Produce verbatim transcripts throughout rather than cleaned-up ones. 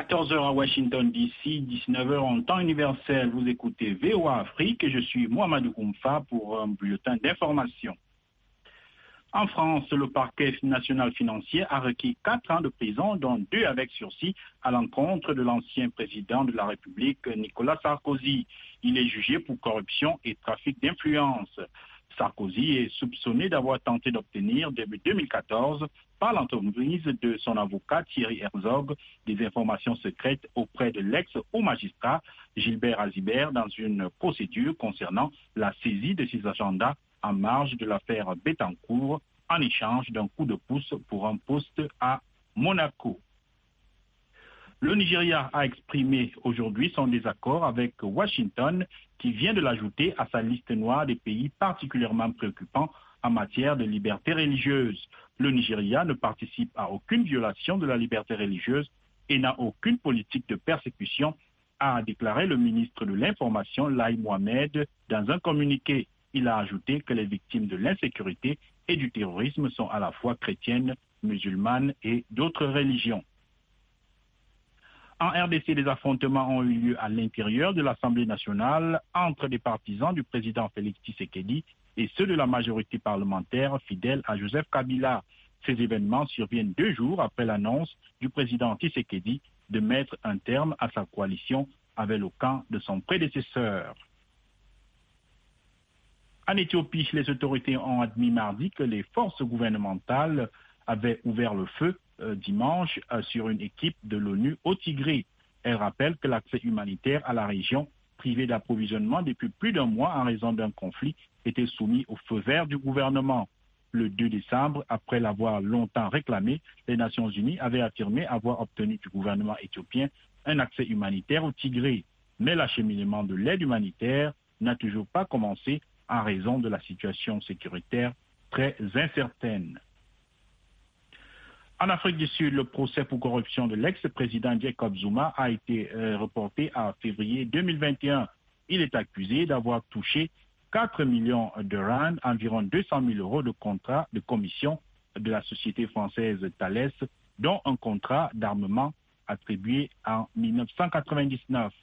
quatorze heures à Washington D C, dix-neuf heures en temps universel. Vous écoutez V O A Afrique et je suis Mohamedou Koumfa pour un bulletin d'information. En France, le parquet national financier a requis quatre ans de prison, dont deux avec sursis, à l'encontre de l'ancien président de la République, Nicolas Sarkozy. Il est jugé pour corruption et trafic d'influence. Sarkozy est soupçonné d'avoir tenté d'obtenir, début deux mille quatorze, par l'entreprise de son avocat Thierry Herzog, des informations secrètes auprès de l'ex-haut magistrat Gilbert Azibert dans une procédure concernant la saisie de ses agendas en marge de l'affaire Bettencourt en échange d'un coup de pouce pour un poste à Monaco. Le Nigeria a exprimé aujourd'hui son désaccord avec Washington qui vient de l'ajouter à sa liste noire des pays particulièrement préoccupants en matière de liberté religieuse. Le Nigeria ne participe à aucune violation de la liberté religieuse et n'a aucune politique de persécution, a déclaré le ministre de l'Information Lai Mohamed dans un communiqué. Il a ajouté que les victimes de l'insécurité et du terrorisme sont à la fois chrétiennes, musulmanes et d'autres religions. En R D C, des affrontements ont eu lieu à l'intérieur de l'Assemblée nationale entre des partisans du président Félix Tshisekedi et ceux de la majorité parlementaire fidèle à Joseph Kabila. Ces événements surviennent deux jours après l'annonce du président Tshisekedi de mettre un terme à sa coalition avec le camp de son prédécesseur. En Éthiopie, les autorités ont admis mardi que les forces gouvernementales avaient ouvert le feu euh, dimanche euh, sur une équipe de l'ONU au Tigré. Elle rappelle que l'accès humanitaire à la région, privée d'approvisionnement depuis plus d'un mois en raison d'un conflit, était soumis au feu vert du gouvernement. Le deux décembre, après l'avoir longtemps réclamé, les Nations Unies avaient affirmé avoir obtenu du gouvernement éthiopien un accès humanitaire au Tigré. Mais l'acheminement de l'aide humanitaire n'a toujours pas commencé en raison de la situation sécuritaire très incertaine. En Afrique du Sud, le procès pour corruption de l'ex-président Jacob Zuma a été euh, reporté à février deux mille vingt et un. Il est accusé d'avoir touché quatre millions de rand, environ deux cent mille euros de contrat de commission de la société française Thales, dont un contrat d'armement attribué en mille neuf cent quatre-vingt-dix-neuf.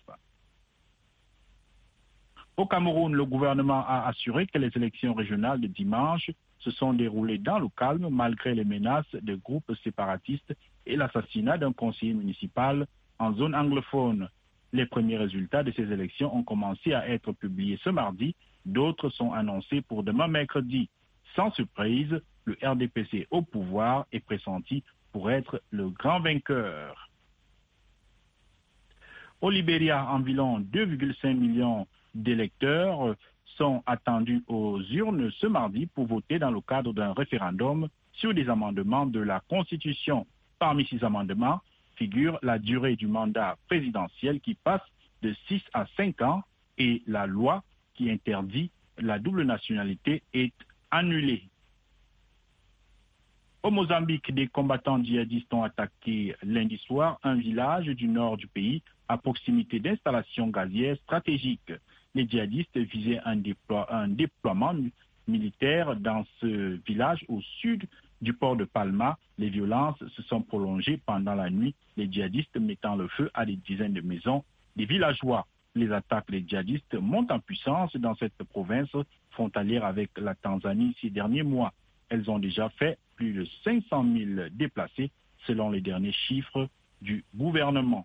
Au Cameroun, le gouvernement a assuré que les élections régionales de dimanche se sont déroulées dans le calme malgré les menaces de groupes séparatistes et l'assassinat d'un conseiller municipal en zone anglophone. Les premiers résultats de ces élections ont commencé à être publiés ce mardi, d'autres sont annoncés pour demain mercredi. Sans surprise, le R D P C au pouvoir est pressenti pour être le grand vainqueur. Au Libéria, environ deux virgule cinq millions d'électeurs sont attendus aux urnes ce mardi pour voter dans le cadre d'un référendum sur des amendements de la Constitution. Parmi ces amendements figure la durée du mandat présidentiel qui passe de six à cinq ans et la loi qui interdit la double nationalité est annulée. Au Mozambique, des combattants djihadistes ont attaqué lundi soir un village du nord du pays à proximité d'installations gazières stratégiques. Les djihadistes visaient un, déplo- un déploiement militaire dans ce village au sud du port de Palma. Les violences se sont prolongées pendant la nuit, les djihadistes mettant le feu à des dizaines de maisons des villageois. Les attaques des djihadistes montent en puissance dans cette province frontalière avec la Tanzanie ces derniers mois. Elles ont déjà fait plus de cinq cent mille déplacés selon les derniers chiffres du gouvernement.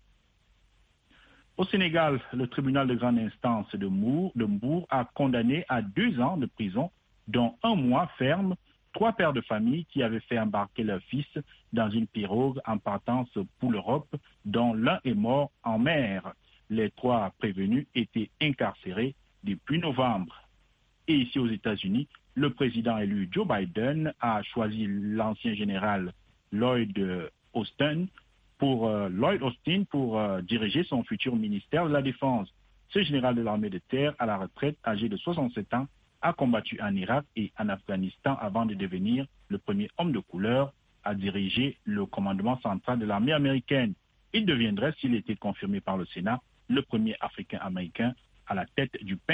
Au Sénégal, le tribunal de grande instance de Mbour, de Mbour a condamné à deux ans de prison, dont un mois ferme, trois pères de famille qui avaient fait embarquer leur fils dans une pirogue en partance pour l'Europe, dont l'un est mort en mer. Les trois prévenus étaient incarcérés depuis novembre. Et ici aux États-Unis, le président élu Joe Biden a choisi l'ancien général Lloyd Austin pour euh, Lloyd Austin pour euh, diriger son futur ministère de la Défense. Ce général de l'armée de terre à la retraite, âgé de soixante-sept ans, a combattu en Irak et en Afghanistan avant de devenir le premier homme de couleur à diriger le commandement central de l'armée américaine. Il deviendrait, s'il était confirmé par le Sénat, le premier Africain-Américain à la tête du